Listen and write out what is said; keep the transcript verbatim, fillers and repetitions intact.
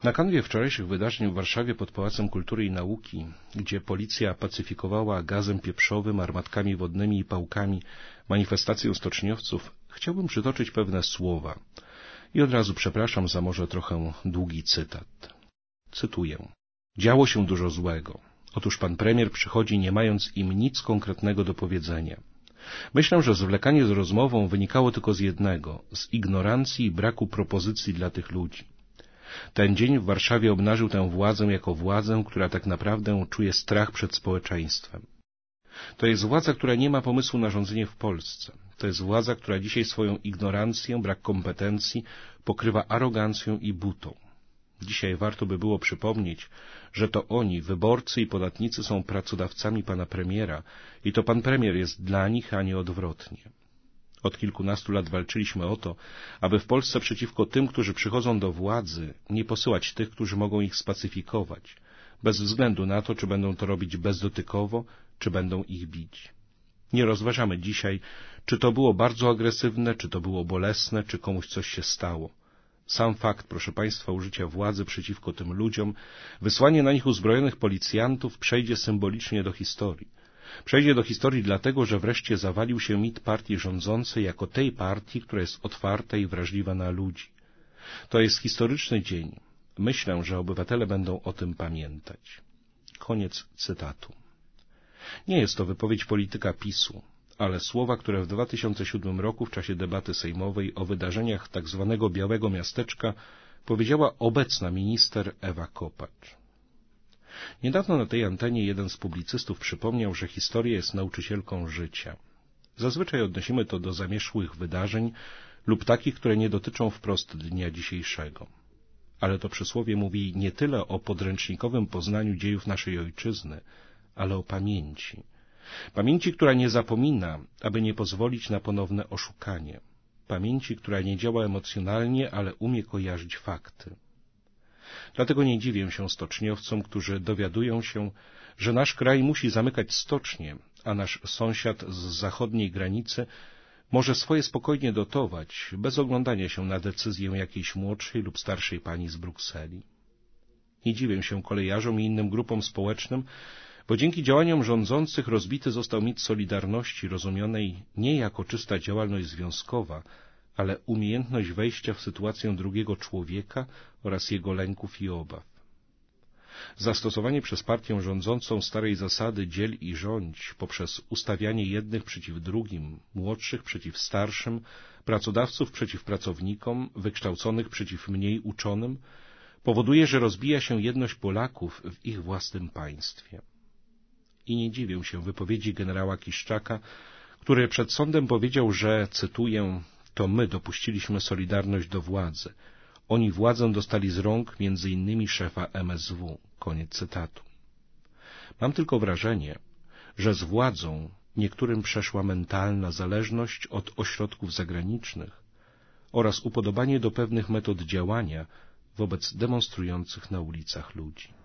Na kanwie wczorajszych wydarzeń w Warszawie pod Pałacem Kultury i Nauki, gdzie policja pacyfikowała gazem pieprzowym, armatkami wodnymi i pałkami manifestację stoczniowców, chciałbym przytoczyć pewne słowa i od razu przepraszam za może trochę długi cytat. Cytuję. Działo się dużo złego. Otóż pan premier przychodzi, nie mając im nic konkretnego do powiedzenia. Myślę, że zwlekanie z rozmową wynikało tylko z jednego, z ignorancji i braku propozycji dla tych ludzi. Ten dzień w Warszawie obnażył tę władzę jako władzę, która tak naprawdę czuje strach przed społeczeństwem. To jest władza, która nie ma pomysłu na rządzenie w Polsce. To jest władza, która dzisiaj swoją ignorancję, brak kompetencji pokrywa arogancją i butą. Dzisiaj warto by było przypomnieć, że to oni, wyborcy i podatnicy, są pracodawcami pana premiera i to pan premier jest dla nich, a nie odwrotnie. Od kilkunastu lat walczyliśmy o to, aby w Polsce przeciwko tym, którzy przychodzą do władzy, nie posyłać tych, którzy mogą ich spacyfikować, bez względu na to, czy będą to robić bezdotykowo, czy będą ich bić. Nie rozważamy dzisiaj, czy to było bardzo agresywne, czy to było bolesne, czy komuś coś się stało. Sam fakt, proszę państwa, użycia władzy przeciwko tym ludziom, wysłanie na nich uzbrojonych policjantów przejdzie symbolicznie do historii. Przejdzie do historii dlatego, że wreszcie zawalił się mit partii rządzącej jako tej partii, która jest otwarta i wrażliwa na ludzi. To jest historyczny dzień. Myślę, że obywatele będą o tym pamiętać. Koniec cytatu. Nie jest to wypowiedź polityka PiSu, ale słowa, które w dwa tysiące siódmym roku w czasie debaty sejmowej o wydarzeniach tzw. Białego Miasteczka powiedziała obecna minister Ewa Kopacz. Niedawno na tej antenie jeden z publicystów przypomniał, że historia jest nauczycielką życia. Zazwyczaj odnosimy to do zamierzchłych wydarzeń lub takich, które nie dotyczą wprost dnia dzisiejszego. Ale to przysłowie mówi nie tyle o podręcznikowym poznaniu dziejów naszej ojczyzny, ale o pamięci. Pamięci, która nie zapomina, aby nie pozwolić na ponowne oszukanie. Pamięci, która nie działa emocjonalnie, ale umie kojarzyć fakty. Dlatego nie dziwię się stoczniowcom, którzy dowiadują się, że nasz kraj musi zamykać stocznie, a nasz sąsiad z zachodniej granicy może swoje spokojnie dotować, bez oglądania się na decyzję jakiejś młodszej lub starszej pani z Brukseli. Nie dziwię się kolejarzom i innym grupom społecznym, bo dzięki działaniom rządzących rozbity został mit solidarności rozumianej nie jako czysta działalność związkowa, ale umiejętność wejścia w sytuację drugiego człowieka oraz jego lęków i obaw. Zastosowanie przez partię rządzącą starej zasady dziel i rządź poprzez ustawianie jednych przeciw drugim, młodszych przeciw starszym, pracodawców przeciw pracownikom, wykształconych przeciw mniej uczonym, powoduje, że rozbija się jedność Polaków w ich własnym państwie. I nie dziwię się wypowiedzi generała Kiszczaka, który przed sądem powiedział, że, cytuję, to my dopuściliśmy Solidarność do władzy. Oni władzę dostali z rąk między innymi szefa M S W. Koniec cytatu. Mam tylko wrażenie, że z władzą niektórym przeszła mentalna zależność od ośrodków zagranicznych oraz upodobanie do pewnych metod działania wobec demonstrujących na ulicach ludzi.